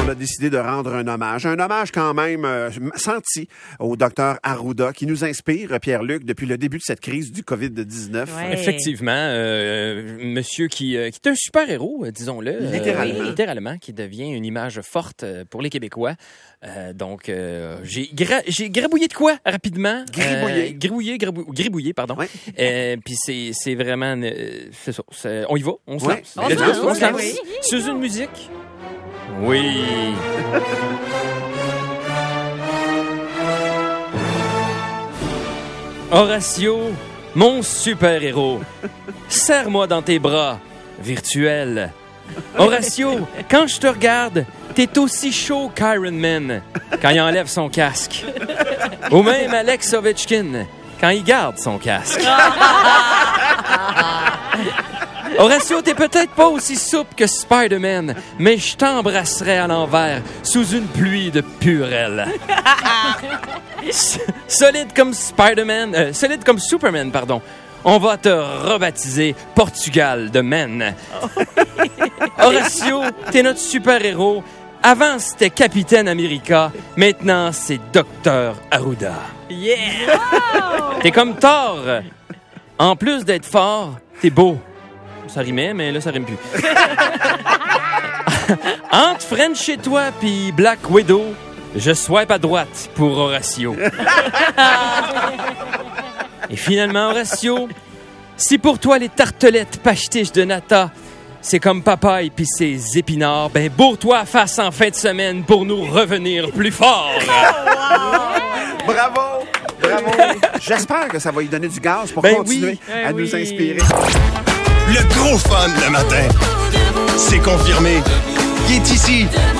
on a décidé de rendre un hommage. Un hommage quand même senti au docteur Arruda qui nous inspire, Pierre-Luc, depuis le début de cette crise du COVID-19. Ouais. Effectivement, monsieur qui est un super-héros, disons-le. Littéralement, qui devient une image forte pour les Québécois. Donc, j'ai gribouillé de quoi, rapidement? Gribouillé, pardon. Ouais. Puis c'est vraiment... c'est ça. On y va? On se lance? On se lance. Oui. Sous une musique? Oui. Horatio, mon super-héros, serre-moi dans tes bras, virtuel. Horatio, quand je te regarde, t'es aussi chaud qu'Iron Man quand il enlève son casque. Ou même Alex Ovechkin quand il garde son casque. Horatio, t'es peut-être pas aussi souple que Spider-Man, mais je t'embrasserai à l'envers sous une pluie de purelles. Solide comme Superman, pardon. On va te rebaptiser Portugal de Men. Horatio, t'es notre super-héros. Avant, c'était Capitaine America. Maintenant, c'est Docteur Arruda. Yeah! Wow! T'es comme Thor. En plus d'être fort, t'es beau. Ça rimait, mais là, ça rime plus. Entre French et toi puis Black Widow, je swipe à droite pour Horatio. Et finalement, Horatio, si pour toi les tartelettes pastiches de nata, c'est comme papaye pis ses épinards, ben bourre-toi face en fin de semaine pour nous revenir plus fort. Bravo! J'espère que ça va lui donner du gaz pour continuer à nous inspirer. Le gros fun le matin. C'est confirmé. Il est ici.